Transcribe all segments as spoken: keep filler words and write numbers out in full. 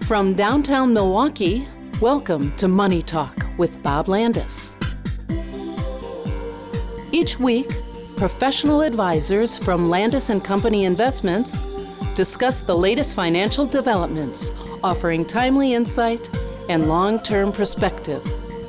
From downtown Milwaukee, welcome to Money Talk with Bob Landis. Each week, professional advisors from Landis and Company Investments discuss the latest financial developments, offering timely insight and long-term perspective.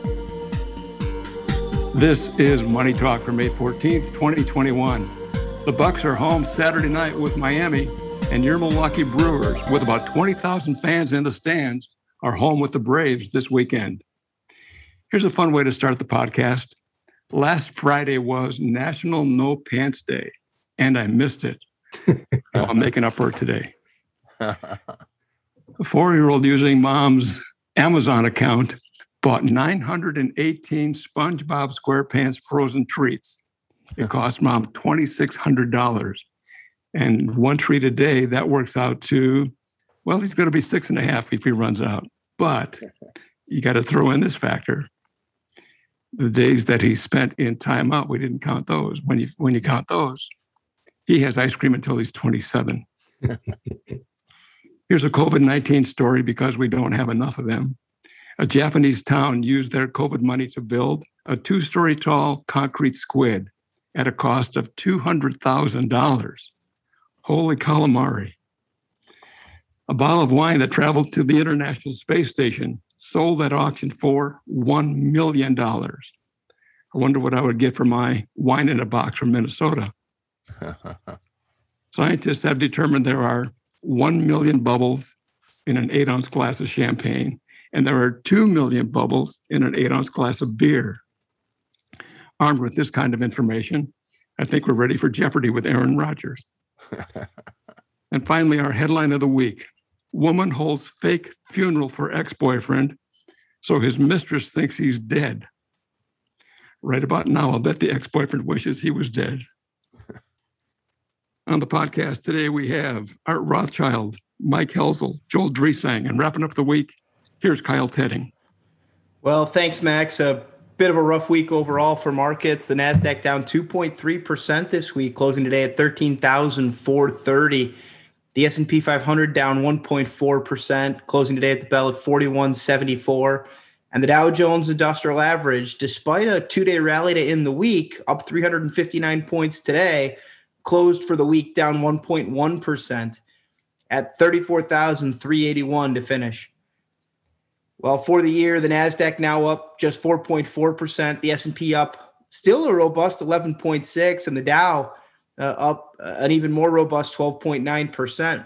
This is Money Talk for May fourteenth, twenty twenty-one. The Bucks are home Saturday night with Miami, and your Milwaukee Brewers, with about twenty thousand fans in the stands, are home with the Braves this weekend. Here's a fun way to start the podcast. Last Friday was National No Pants Day, and I missed it. So I'm making up for it today. A four-year-old using mom's Amazon account bought nine hundred eighteen SpongeBob SquarePants frozen treats. It cost mom two thousand six hundred dollars. And one treat a day, that works out to, well, he's going to be six and a half if he runs out. But you got to throw in this factor. The days that he spent in timeout, we didn't count those. When you when you count those, he has ice cream until he's twenty-seven. Here's a COVID nineteen story because we don't have enough of them. A Japanese town used their COVID money to build a two-story tall concrete squid at a cost of two hundred thousand dollars. Holy calamari. A bottle of wine that traveled to the International Space Station sold at auction for one million dollars. I wonder what I would get for my wine in a box from Minnesota. Scientists have determined there are one million bubbles in an eight-ounce glass of champagne, and there are two million bubbles in an eight-ounce glass of beer. Armed with this kind of information, I think we're ready for Jeopardy with Aaron Rodgers. And finally, our headline of the week. Woman holds fake funeral for ex-boyfriend, so his mistress thinks he's dead. Right about now, I'll bet the ex-boyfriend wishes he was dead. On the podcast today, we have Art Rothschild, Mike Helzel, Joel Dresang, and wrapping up the week, here's Kyle Tedding. Well, thanks, Max. A bit of a rough week overall for markets. The NASDAQ down two point three percent this week, closing today at thirteen thousand four hundred thirty. The S and P five hundred down one point four percent, closing today at the bell at forty-one seventy-four. And the Dow Jones Industrial Average, despite a two-day rally to end the week, up three hundred fifty-nine points today, closed for the week down one point one percent at thirty-four thousand three hundred eighty-one to finish. Well, for the year, the NASDAQ now up just four point four percent, the S and P up still a robust eleven point six, and the Dow uh, up an even more robust twelve point nine percent.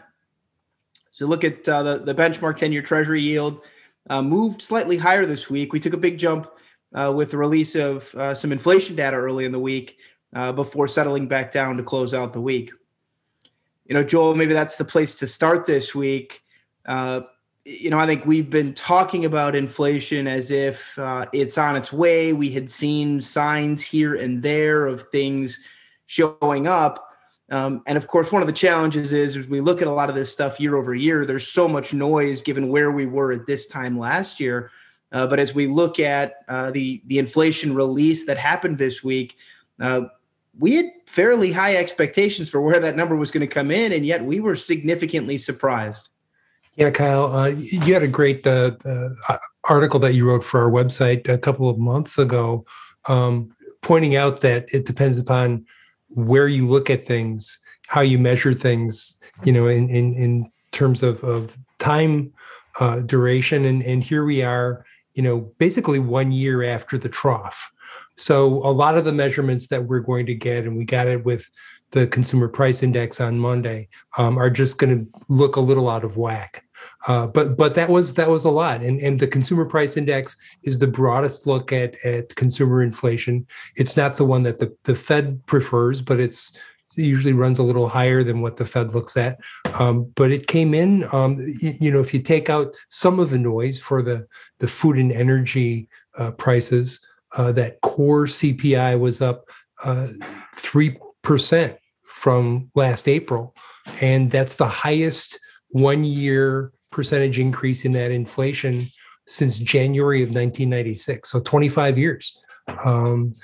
So look at uh, the, the benchmark ten-year Treasury yield uh, moved slightly higher this week. We took a big jump uh, with the release of uh, some inflation data early in the week uh, before settling back down to close out the week. You know, Joel, maybe that's the place to start this week. Uh, You know, I think we've been talking about inflation as if uh, it's on its way. We had seen signs here and there of things showing up. Um, and of course, one of the challenges is as we look at a lot of this stuff year over year, there's so much noise given where we were at this time last year. Uh, but as we look at uh, the, the inflation release that happened this week, uh, we had fairly high expectations for where that number was going to come in, and yet we were significantly surprised. Yeah, Kyle, uh, you had a great uh, uh, article that you wrote for our website a couple of months ago, um, pointing out that it depends upon where you look at things, how you measure things, you know, in in, in terms of, of time uh, duration. And, and here we are, you know, basically one year after the trough. So a lot of the measurements that we're going to get, and we got it with the consumer price index on Monday, um, are just going to look a little out of whack. Uh, but but that was that was a lot. And, and the consumer price index is the broadest look at, at consumer inflation. It's not the one that the, the Fed prefers, but it's it usually runs a little higher than what the Fed looks at. Um, but it came in, um, you, you know, if you take out some of the noise for the, the food and energy uh, prices, uh, that core C P I was up uh, three percent from last April. And that's the highest one-year percentage increase in that inflation since January of nineteen ninety-six, so twenty-five years. Um,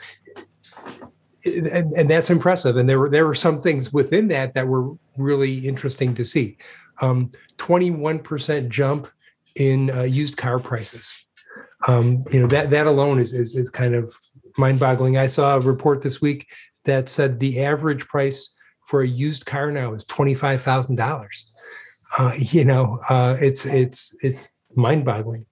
and, and that's impressive. And there were there were some things within that that were really interesting to see. Um, twenty-one percent jump in uh, used car prices. Um, you know, that that alone is, is is kind of mind-boggling. I saw a report this week that said the average price for a used car now is twenty-five thousand dollars. Uh, you know, uh, it's it's it's mind-boggling.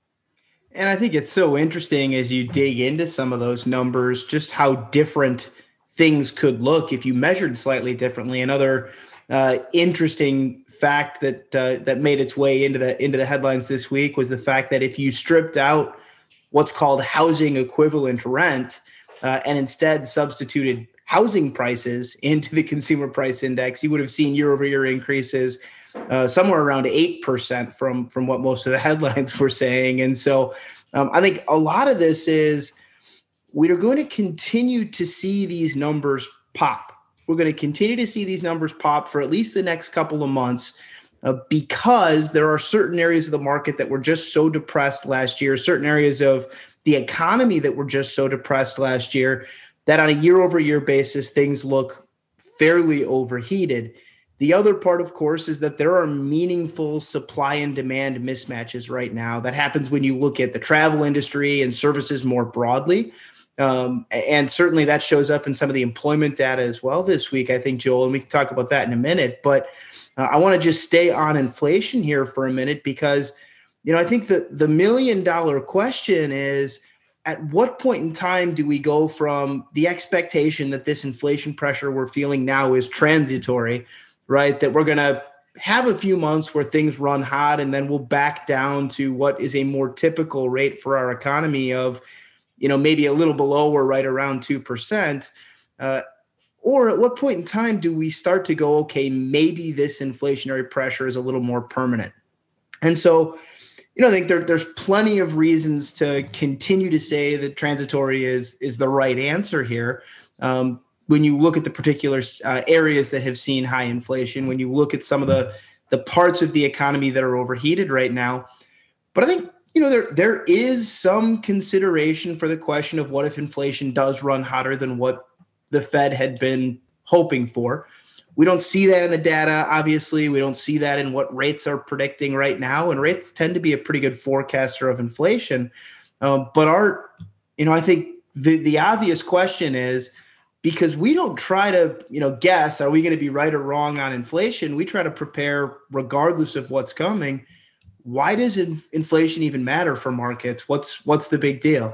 And I think it's so interesting as you dig into some of those numbers, just how different things could look if you measured slightly differently. Another uh, interesting fact that uh, that made its way into the into the headlines this week was the fact that if you stripped out what's called housing equivalent rent uh, and instead substituted housing prices into the consumer price index, you would have seen year over year increases uh, somewhere around eight percent from, from what most of the headlines were saying. And so um, I think a lot of this is we are going to continue to see these numbers pop. We're going to continue to see these numbers pop for at least the next couple of months uh, because there are certain areas of the market that were just so depressed last year, certain areas of the economy that were just so depressed last year that on a year over year basis, things look fairly overheated. The other part, of course, is that there are meaningful supply and demand mismatches right now. That happens when you look at the travel industry and services more broadly. Um, and certainly that shows up in some of the employment data as well this week, I think, Joel, and we can talk about that in a minute. But uh, I want to just stay on inflation here for a minute because, you know, I think the, the million dollar question is, at what point in time do we go from the expectation that this inflation pressure we're feeling now is transitory, right? That we're going to have a few months where things run hot and then we'll back down to what is a more typical rate for our economy of, you know, maybe a little below or right around two percent. Uh, or at what point in time do we start to go, okay, maybe this inflationary pressure is a little more permanent? And so, you know, I think there, there's plenty of reasons to continue to say that transitory is, is the right answer here. Um, when you look at the particular uh, areas that have seen high inflation, when you look at some of the, the parts of the economy that are overheated right now. But I think, you know, there there is some consideration for the question of what if inflation does run hotter than what the Fed had been hoping for. We don't see that in the data, obviously. We don't see that in what rates are predicting right now. And rates tend to be a pretty good forecaster of inflation. Um, but our, you know, I think the, the obvious question is, because we don't try to, you know, guess, are we going to be right or wrong on inflation? We try to prepare regardless of what's coming. Why does in, inflation even matter for markets? What's what's the big deal?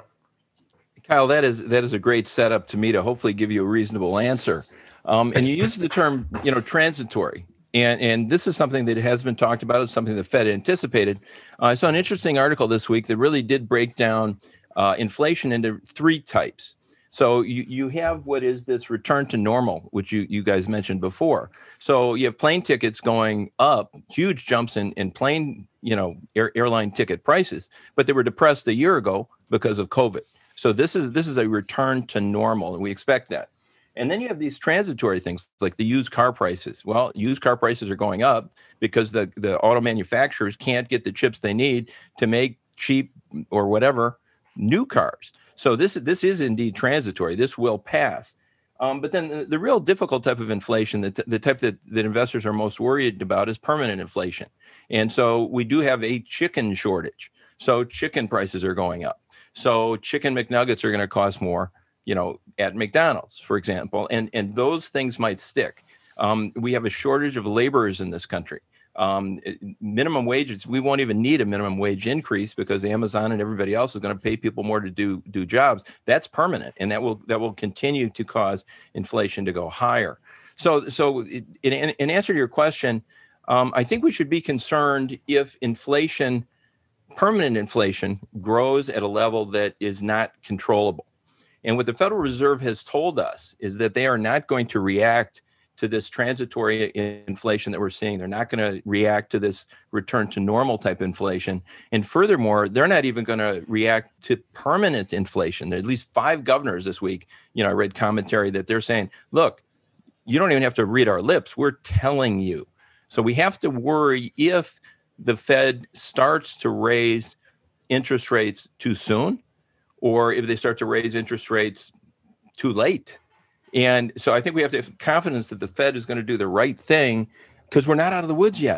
Kyle, that is that is a great setup to me to hopefully give you a reasonable answer. Um, and you use the term, you know, transitory. And, and this is something that has been talked about. It's something the Fed anticipated. Uh, I saw an interesting article this week that really did break down uh, inflation into three types. So you, you have what is this return to normal, which you, you guys mentioned before. So you have plane tickets going up, huge jumps in, in plane, you know, air, airline ticket prices, but they were depressed a year ago because of COVID. So this is this is a return to normal, and we expect that. And then you have these transitory things like the used car prices. Well, used car prices are going up because the, the auto manufacturers can't get the chips they need to make cheap or whatever new cars. So this, this is indeed transitory. This will pass. Um, but then the, the real difficult type of inflation, the, the type that, that investors are most worried about is permanent inflation. And so we do have a chicken shortage. So chicken prices are going up. So chicken McNuggets are going to cost more, you know, at McDonald's, for example, and, and those things might stick. Um, we have a shortage of laborers in this country. Um, minimum wages, we won't even need a minimum wage increase because Amazon and everybody else is going to pay people more to do do jobs. That's permanent, and that will that will continue to cause inflation to go higher. So, so in, in answer to your question, um, I think we should be concerned if inflation, permanent inflation, grows at a level that is not controllable. And what the Federal Reserve has told us is that they are not going to react to this transitory inflation that we're seeing. They're not going to react to this return to normal type inflation. And furthermore, they're not even going to react to permanent inflation. There are at least five governors this week. You know, I read commentary that they're saying, look, you don't even have to read our lips. We're telling you. So we have to worry if the Fed starts to raise interest rates too soon, or if they start to raise interest rates too late. And so I think we have to have confidence that the Fed is going to do the right thing because we're not out of the woods yet.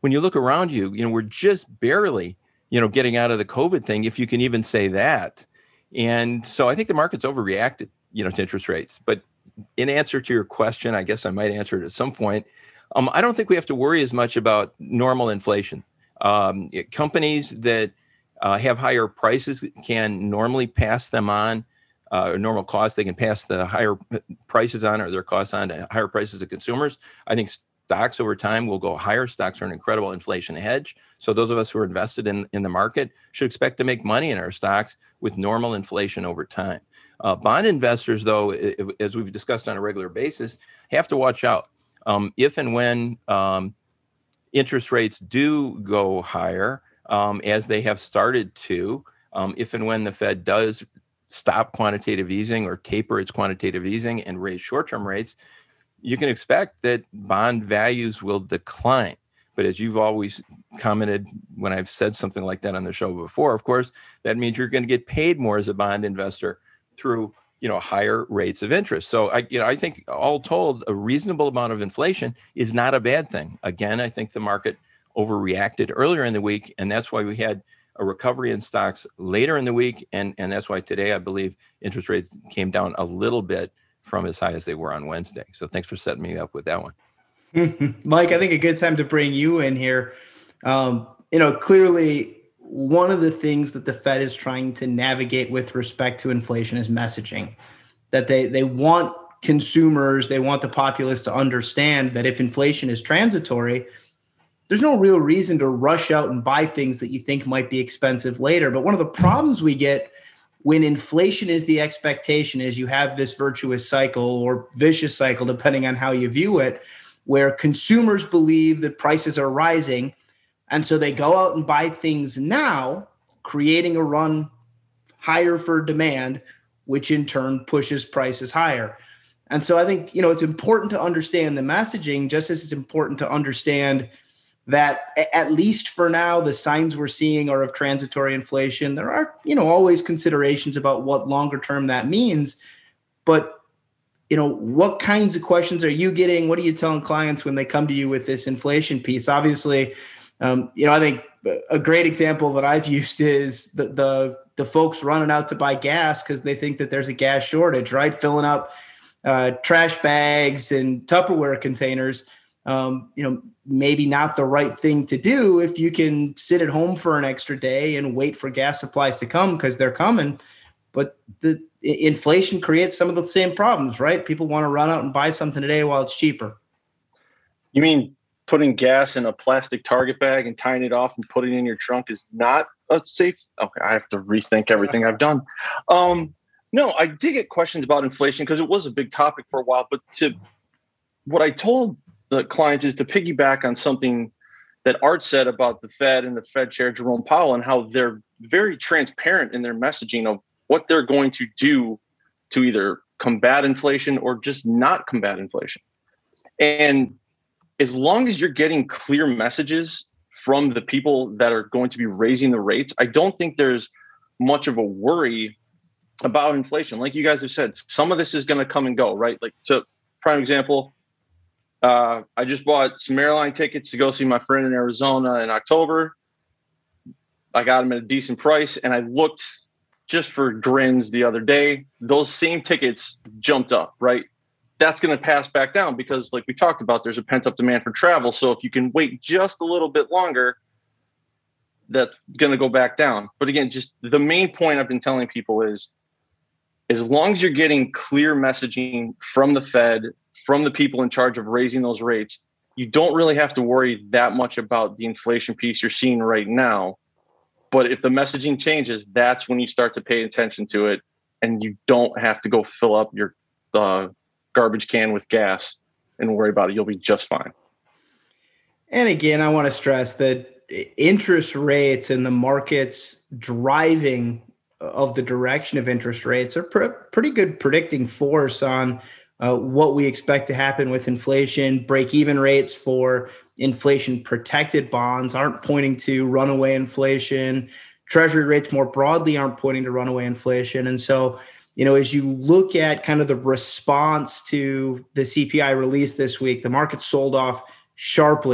when you look around you, you know, we're just barely, you know, getting out of the COVID thing, if you can even say that. And so I think the market's overreacted, you know, to interest rates. But in answer to your question, I guess I might answer it at some point. Um, I don't think we have to worry as much about normal inflation. Um, it, companies that uh, have higher prices can normally pass them on, uh, or normal costs. They can pass the higher prices on or their costs on to higher prices to consumers. I think stocks over time will go higher. Stocks are an incredible inflation hedge. So those of us who are invested in, in the market should expect to make money in our stocks with normal inflation over time. Uh, bond investors, though, if, as we've discussed on a regular basis, have to watch out. Um, if and when um, interest rates do go higher, um, as they have started to, um, if and when the Fed does stop quantitative easing or taper its quantitative easing and raise short-term rates, you can expect that bond values will decline. But as you've always commented when I've said something like that on the show before, of course, that means you're going to get paid more as a bond investor through, you know, higher rates of interest. So I, you know, I think all told, a reasonable amount of inflation is not a bad thing. Again, I think the market overreacted earlier in the week, and that's why we had a recovery in stocks later in the week. And, and that's why today, I believe interest rates came down a little bit from as high as they were on Wednesday. So thanks for setting me up with that one. Mike, I think a good time to bring you in here. Um, you know, clearly one of the things that the Fed is trying to navigate with respect to inflation is messaging, that they, they want consumers, they want the populace to understand that if inflation is transitory, there's no real reason to rush out and buy things that you think might be expensive later. But one of the problems we get when inflation is the expectation is you have this virtuous cycle or vicious cycle, depending on how you view it, where consumers believe that prices are rising. And so they go out and buy things now, creating a run higher for demand, which in turn pushes prices higher. And so I think, you know, it's important to understand the messaging, just as it's important to understand that at least for now, the signs we're seeing are of transitory inflation. There are, you know, always considerations about what longer term that means. But, you know, what kinds of questions are you getting? What are you telling clients when they come to you with this inflation piece? Obviously, um, you know, I think a great example that I've used is the the, the folks running out to buy gas because they think that there's a gas shortage, right? Filling up uh, trash bags and Tupperware containers. Um, you know, maybe not the right thing to do if you can sit at home for an extra day and wait for gas supplies to come because they're coming. But the inflation creates some of the same problems, right? People want to run out and buy something today while it's cheaper. You mean putting gas in a plastic Target bag and tying it off and putting it in your trunk is not a safe? Okay, I have to rethink everything I've done. Um, no, I did get questions about inflation because it was a big topic for a while. But to what I told the clients is to piggyback on something that Art said about the Fed and the Fed Chair Jerome Powell and how they're very transparent in their messaging of what they're going to do to either combat inflation or just not combat inflation. And as long as you're getting clear messages from the people that are going to be raising the rates, I don't think there's much of a worry about inflation. Like you guys have said, some of this is going to come and go, right? Like, to prime example, Uh, I just bought some airline tickets to go see my friend in Arizona in October. I got them at a decent price, and I looked just for grins the other day. Those same tickets jumped up, right? That's going to pass back down because, like we talked about, there's a pent-up demand for travel. So if you can wait just a little bit longer, that's going to go back down. But again, just the main point I've been telling people is, as long as you're getting clear messaging from the Fed, from the people in charge of raising those rates, you don't really have to worry that much about the inflation piece you're seeing right now. But if the messaging changes, that's when you start to pay attention to it, and you don't have to go fill up your uh, garbage can with gas and worry about it. You'll be just fine. And again, I want to stress that interest rates and the markets driving of the direction of interest rates are pr- pretty good predicting force on Uh, what we expect to happen with inflation. Break-even rates for inflation-protected bonds aren't pointing to runaway inflation. Treasury rates more broadly aren't pointing to runaway inflation. And so, you know, as you look at kind of the response to the C P I release this week, the market sold off sharply.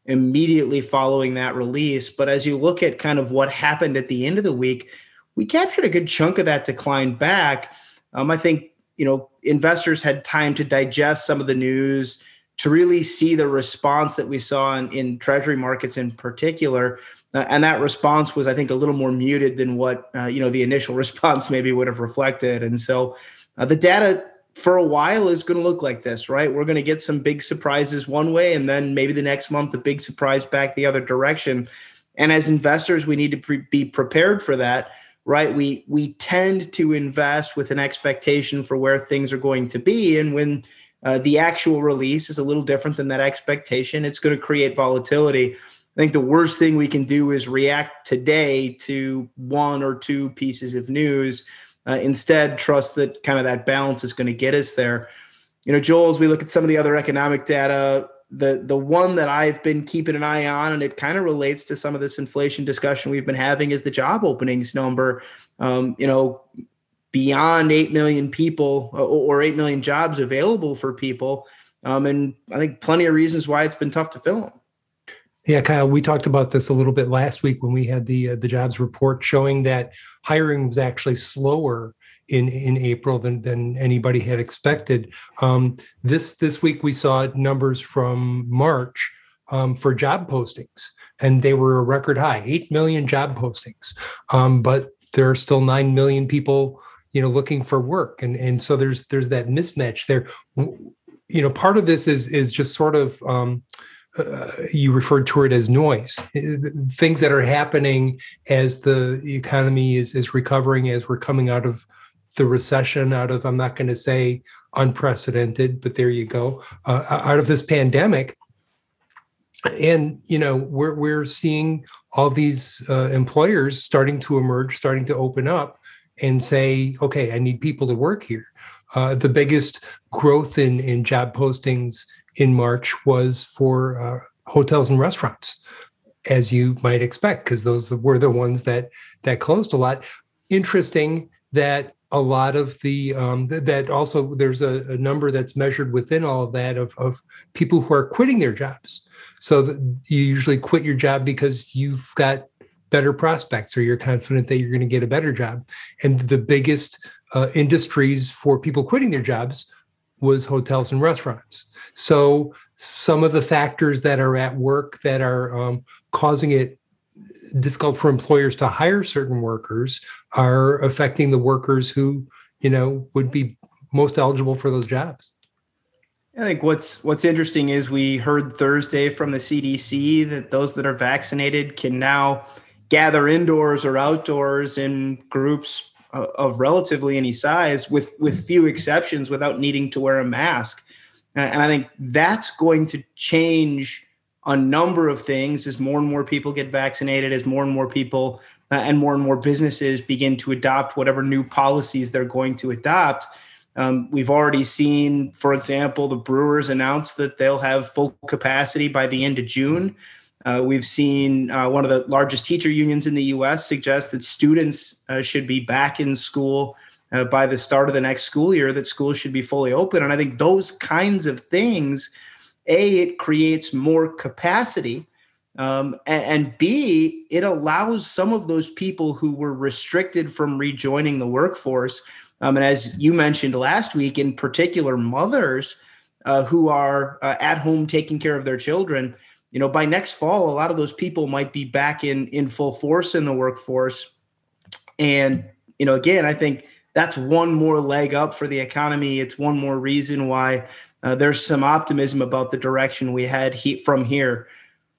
immediately following that release. But as you look at kind of what happened at the end of the week, we captured a good chunk of that decline back. Um, I think, you know, investors had time to digest some of the news, to really see the response that we saw in, in treasury markets in particular. Uh, and that response was, I think, a little more muted than what, uh, you know, the initial response maybe would have reflected. And so uh, the data for a while is going to look like this, right? We're going to get some big surprises one way, and then maybe the next month, a big surprise back the other direction. And as investors, we need to pre- be prepared for that, right? We, we tend to invest with an expectation for where things are going to be. And when uh, the actual release is a little different than that expectation, it's going to create volatility. I think the worst thing we can do is react today to one or two pieces of news. Uh, instead, trust that kind of that balance is going to get us there. You know, Joel, as we look at some of the other economic data, the the one that I've been keeping an eye on, and it kind of relates to some of this inflation discussion we've been having, is the job openings number. Um, you know, beyond eight million people or eight million jobs available for people. Um, and I think plenty of reasons why it's been tough to fill them. Yeah, Kyle, we talked about this a little bit last week when we had the uh, the jobs report showing that hiring was actually slower in, in April than, than anybody had expected. Um, this this week we saw numbers from March um, for job postings, and they were a record high, eight million job postings. Um, but there are still nine million people, you know, looking for work, and and so there's there's that mismatch there. You know, part of this is is just sort of um, Uh, you referred to it as noise, things that are happening as the economy is, is recovering, as we're coming out of the recession, out of, I'm not going to say unprecedented, but there you go, uh, out of this pandemic. And, you know, we're, we're seeing all these uh, employers starting to emerge, starting to open up and say, okay, I need people to work here. Uh, the biggest growth in, in job postings in March was for uh, hotels and restaurants, as you might expect, because those were the ones that that closed a lot. Interesting that a lot of the, um, th- that also there's a, a number that's measured within all of that of, of people who are quitting their jobs. So that you usually quit your job because you've got better prospects or you're confident that you're going to get a better job. And the biggest uh, industries for people quitting their jobs was hotels and restaurants. So some of the factors that are at work that are um, causing it difficult for employers to hire certain workers are affecting the workers who, you know, would be most eligible for those jobs. I think what's what's interesting is we heard Thursday from the C D C that those that are vaccinated can now gather indoors or outdoors in groups of relatively any size, with with few exceptions, without needing to wear a mask. And I think that's going to change a number of things as more and more people get vaccinated, as more and more people uh, and more and more businesses begin to adopt whatever new policies they're going to adopt. Um, we've already seen, for example, the Brewers announce that they'll have full capacity by the end of June. Uh, we've seen uh, one of the largest teacher unions in the U S suggest that students uh, should be back in school uh, by the start of the next school year, that schools should be fully open. And I think those kinds of things, A, it creates more capacity, um, and, and B, it allows some of those people who were restricted from rejoining the workforce. Um, and as you mentioned last week, in particular, mothers uh, who are uh, at home taking care of their children. You know, by next fall, a lot of those people might be back in, in full force in the workforce. And, you know, again, I think that's one more leg up for the economy. It's one more reason why uh, there's some optimism about the direction we head he- from here.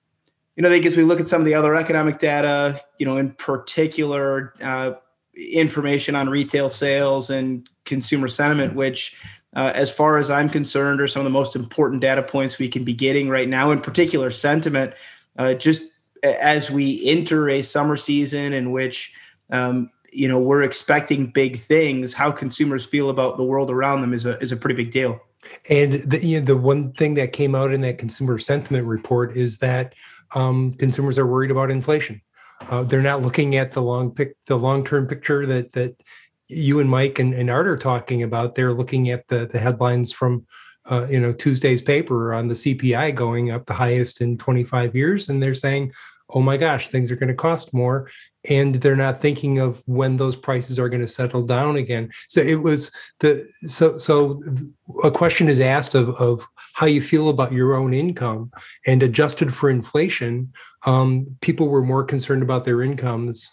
You know, I think as we look at some of the other economic data, you know, in particular, uh, information on retail sales and consumer sentiment, which Uh, as far as I'm concerned, are some of the most important data points we can be getting right now, in particular sentiment, uh, just as we enter a summer season in which, um, you know, we're expecting big things. How consumers feel about the world around them is a is a pretty big deal. And the, you know, the one thing that came out in that consumer sentiment report is that um, consumers are worried about inflation. Uh, they're not looking at the long pic, the long-term picture that that you and Mike and, and Art are talking about. They're looking at the, the headlines from uh, you know, Tuesday's paper on the C P I going up the highest in twenty-five years. And they're saying, oh my gosh, things are going to cost more. And they're not thinking of when those prices are going to settle down again. So it was the, so, so a question is asked of, of how you feel about your own income, and adjusted for inflation, um, people were more concerned about their incomes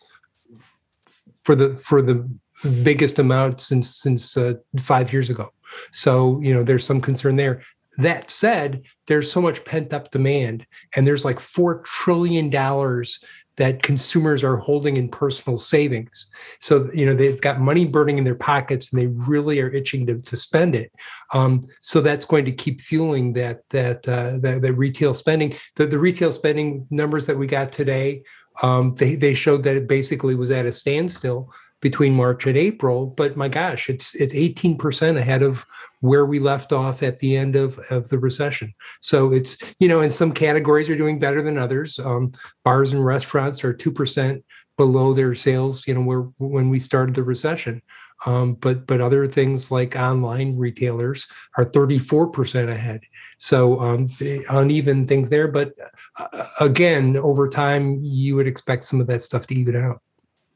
for the, for the biggest amount since, since uh, five years ago. So, you know, there's some concern there. That said, there's so much pent up demand, and there's like four trillion dollars that consumers are holding in personal savings. So, you know, they've got money burning in their pockets, and they really are itching to, to spend it. Um, so that's going to keep fueling that, that, uh, that, that retail spending. The, the retail spending numbers that we got today, um, they, they showed that it basically was at a standstill between March and April, but my gosh, it's it's eighteen percent ahead of where we left off at the end of, of the recession. So it's, you know, in some categories are doing better than others. Um, bars and restaurants are two percent below their sales, you know, where when we started the recession. Um, but but other things like online retailers are thirty-four percent ahead. So um, uneven things there. But uh, again, over time, you would expect some of that stuff to even out.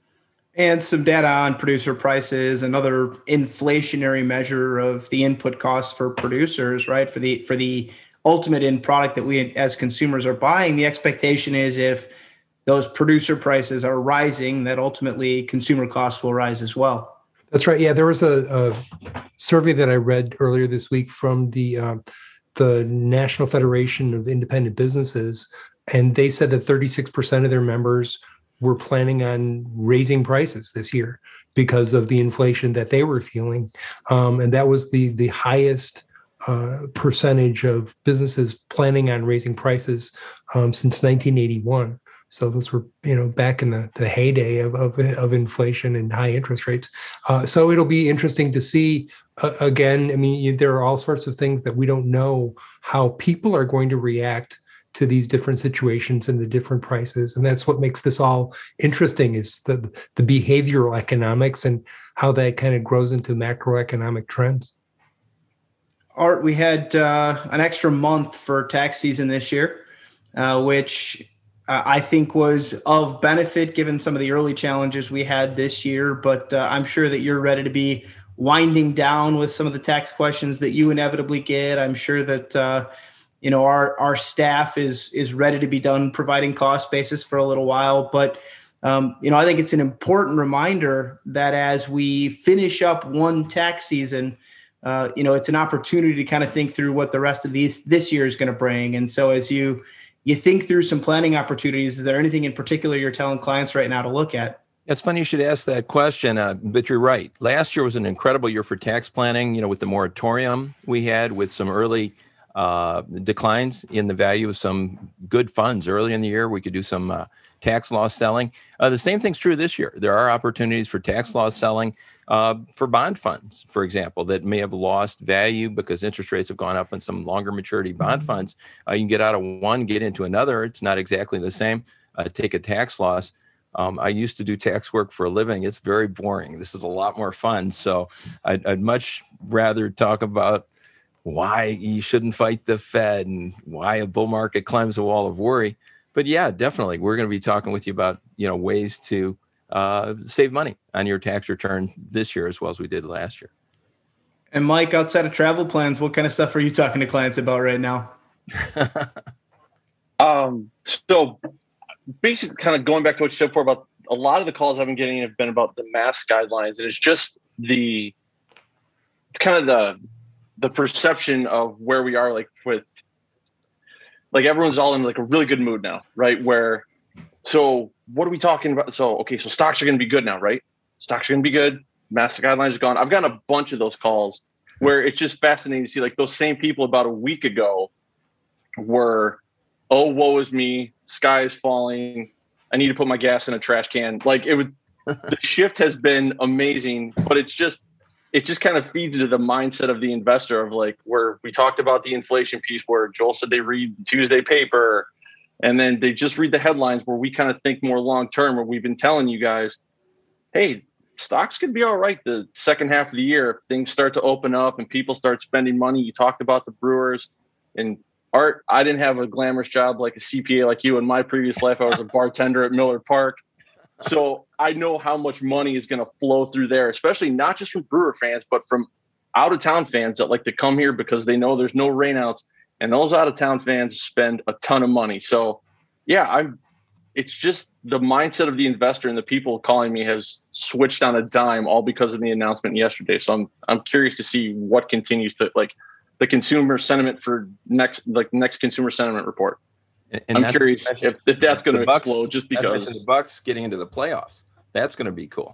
And some data on producer prices, another inflationary measure of the input costs for producers, right? For the for the ultimate end product that we as consumers are buying, the expectation is if those producer prices are rising, that ultimately consumer costs will rise as well. That's right. Yeah, there was a, a survey that I read earlier this week from the uh, the National Federation of Independent Businesses, and they said that thirty-six percent of their members were planning on raising prices this year because of the inflation that they were feeling. Um, and that was the, the highest uh, percentage of businesses planning on raising prices um, since nineteen eighty-one. So those were, you know, back in the, the heyday of, of, of inflation and high interest rates. Uh, so it'll be interesting to see, uh, again, I mean, you, there are all sorts of things that we don't know how people are going to react to these different situations and the different prices. And that's what makes this all interesting, is the, the behavioral economics and how that kind of grows into macroeconomic trends. Art, we had uh, an extra month for tax season this year, uh, which uh, I think was of benefit given some of the early challenges we had this year. But uh, I'm sure that you're ready to be winding down with some of the tax questions that you inevitably get. I'm sure that uh, You know, our our staff is is ready to be done providing cost basis for a little while. But, um, you know, I think it's an important reminder that as we finish up one tax season, uh, you know, it's an opportunity to kind of think through what the rest of these this year is going to bring. And so as you you think through some planning opportunities, is there anything in particular you're telling clients right now to look at? It's funny you should ask that question, uh, but you're right. Last year was an incredible year for tax planning, you know, with the moratorium we had, with some early Uh, declines in the value of some good funds early in the year. We could do some uh, tax loss selling. Uh, the same thing's true this year. There are opportunities for tax loss selling uh, for bond funds, for example, that may have lost value because interest rates have gone up in some longer maturity bond funds. Uh, you can get out of one, get into another. It's not exactly the same. Uh, take a tax loss. Um, I used to do tax work for a living. It's very boring. This is a lot more fun. So I'd, I'd much rather talk about why you shouldn't fight the Fed and why a bull market climbs a wall of worry. But yeah, definitely, we're going to be talking with you about, you know, ways to uh, save money on your tax return this year as well as we did last year. And Mike, outside of travel plans, what kind of stuff are you talking to clients about right now? um, so basically, kind of going back to what you said before about a lot of the calls I've been getting have been about the mask guidelines, and it's just the it's kind of the the perception of where we are, like with, like everyone's all in like a really good mood now, right? Where, so what are we talking about? So, okay, so stocks are going to be good now, right? Stocks are going to be good. Master guidelines are gone. I've gotten a bunch of those calls where it's just fascinating to see like those same people about a week ago were, oh, woe is me. Sky is falling. I need to put my gas in a trash can. Like it was, the shift has been amazing, but it's just, it just kind of feeds into the mindset of the investor of like, where we talked about the inflation piece where Joel said they read the Tuesday paper and then they just read the headlines, where we kind of think more long-term, where we've been telling you guys, hey, stocks could be all right the second half of the year if things start to open up and people start spending money. You talked about the Brewers. And Art, I didn't have a glamorous job like a C P A like you. In my previous life, I was a bartender at Miller Park. So I know how much money is going to flow through there, especially not just from Brewer fans, but from out-of-town fans that like to come here because they know there's no rainouts. And those out-of-town fans spend a ton of money. So, yeah, I'm. It's just the mindset of the investor and the people calling me has switched on a dime, all because of the announcement yesterday. So I'm I'm curious to see what continues to, like, the consumer sentiment for next like next consumer sentiment report. And, and I'm curious if, if that's going to explode just because the Bucks getting into the playoffs. That's going to be cool.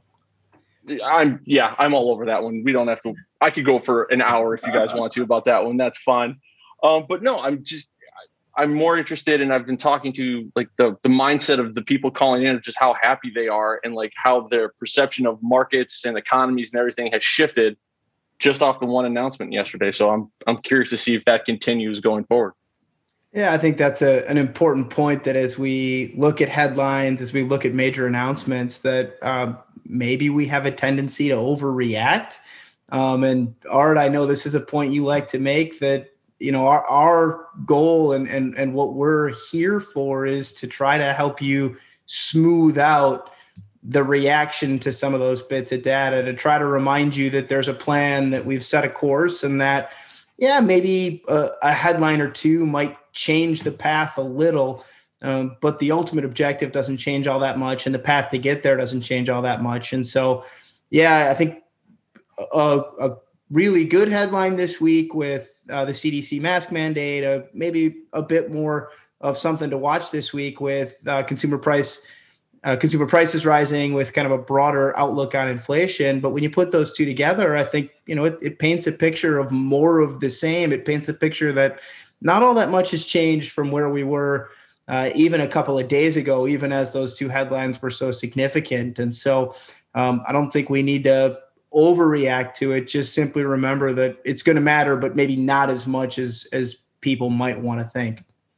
I'm yeah, I'm all over that one. We don't have to. I could go for an hour if you guys want to about that one. That's fine. Um, but no, I'm just. I'm more interested, and I've been talking to like the the mindset of the people calling in of just how happy they are and like how their perception of markets and economies and everything has shifted just off the one announcement yesterday. So I'm I'm curious to see if that continues going forward. Yeah, I think that's a, an important point, that as we look at headlines, as we look at major announcements, that um, maybe we have a tendency to overreact. Um, and Art, I know this is a point you like to make, that you know, our, our goal and, and, and what we're here for is to try to help you smooth out the reaction to some of those bits of data, to try to remind you that there's a plan, that we've set a course, and that, yeah, maybe a, a headline or two might change the path a little, um, but the ultimate objective doesn't change all that much, and the path to get there doesn't change all that much. And so, yeah, I think a, a really good headline this week with uh, the C D C mask mandate, uh, maybe a bit more of something to watch this week with uh, consumer price, uh, consumer prices rising, with kind of a broader outlook on inflation. But when you put those two together, I think, you know, it, it paints a picture of more of the same. It paints a picture that not all that much has changed from where we were uh, even a couple of days ago, even as those two headlines were so significant. And so um, I don't think we need to overreact to it. Just simply remember that it's going to matter, but maybe not as much as as people might want to think.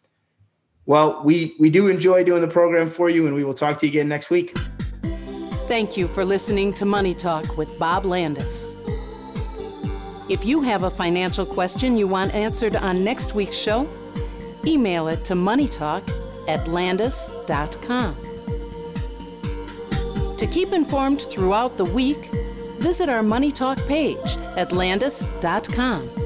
Well, we we do enjoy doing the program for you, and we will talk to you again next week. Thank you for listening to Money Talk with Bob Landis. If you have a financial question you want answered on next week's show, email it to moneytalk at landis dot com. To keep informed throughout the week, visit our Money Talk page at landis dot com.